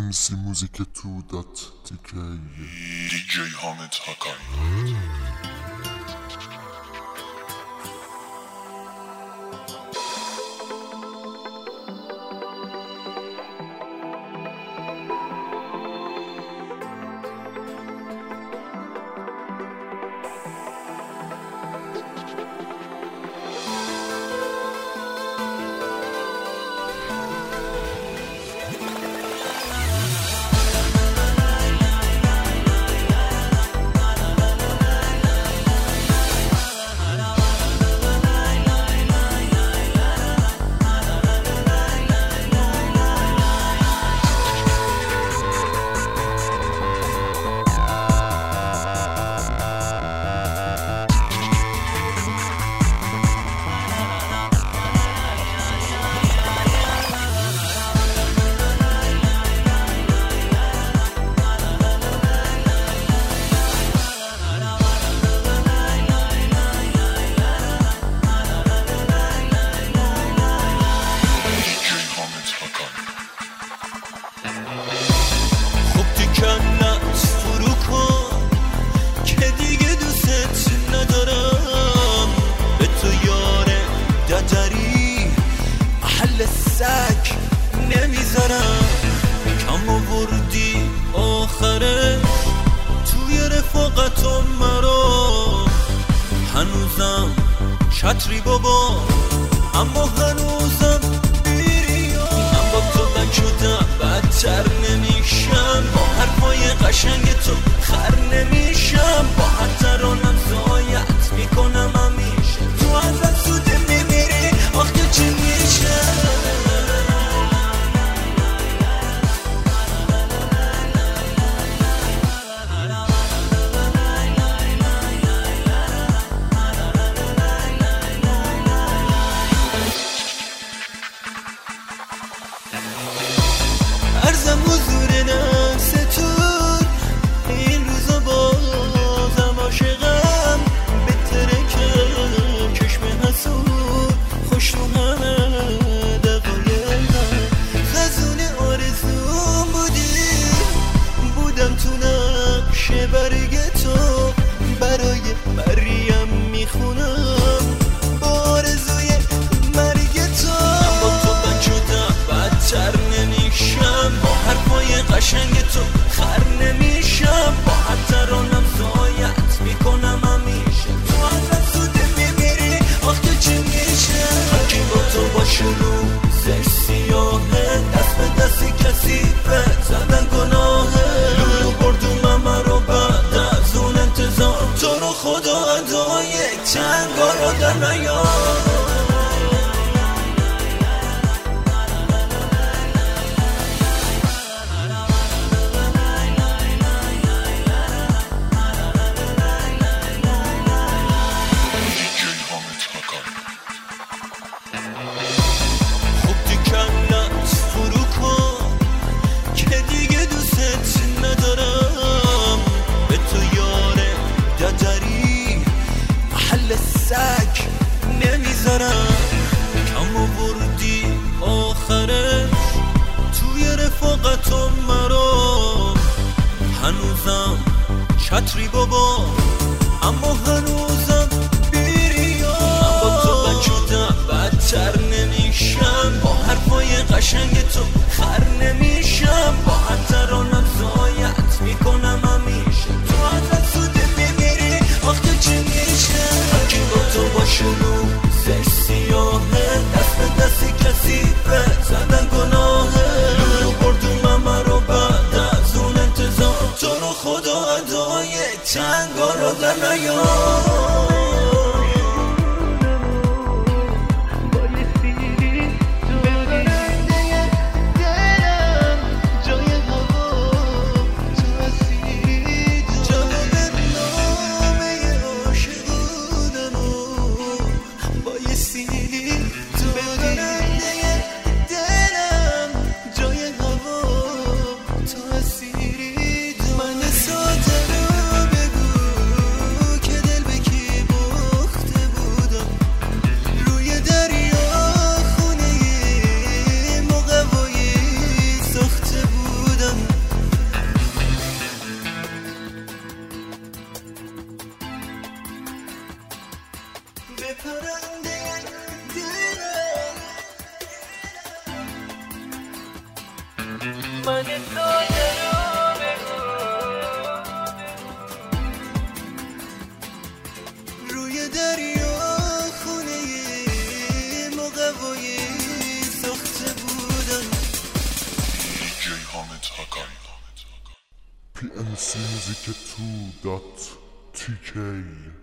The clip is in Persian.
MC music2.tk DJ Hamid Hakan. نمیذارم کم آوردی آخره توی رفاقتم مرا هنوزم چتری بابا اما هنوزم بیری من با تو بد شدم بدتر نمیشم با حرفای قشنگ تو خر نمیشم با هر ترانم زایت میکنم همیشه تو ازت سوده میمیری آخه چی میشه ارزم حضور نفستون این روزا بازم عاشقم بهتره که چشم حسود خوش رو همه دقایقم خزون آرزوم بودم تو نقش برگ تو برای مریم میخونم با آرزوی مرگ تو با تو بد شدم بدتر نمیشم با حرفای قشنگ تو خر نمیشم با هر ترانم زایت میکنم همیشه تو ازت سوده میمیری آخه چی میشه هرکی با تو باشه روزش سیاهه دست به دستی کسی به زدن گناهه لولو بردومم مرا بعد از اون انتظار تو رو خدا ادا یک تنگا رو در نیار سگ نمیذارم کم آوردی آخره توی رفاقتم مرا هنوزم چتری بابا اما هنوزم بیری من با تو بد شدم بدتر نمیشم با حرفای قشنگ تو خر نمیشم با هر ترانم زایت میکنم همیشه تو ازت سوده میمیری آخه چی میشه هرکی با تو باشه روزش سیاهه دست به دستی کسی به زدن گناهه لولو بردومم مرا بعد از اون انتظار تو رو خدا ادا یک تنگا رو در نیار من ساده رو بگو که دل بکی من ساده رو بگو روی دریا خونه مقوایی ساخته بودن DJ حامد حقانی PMC Music 2.tk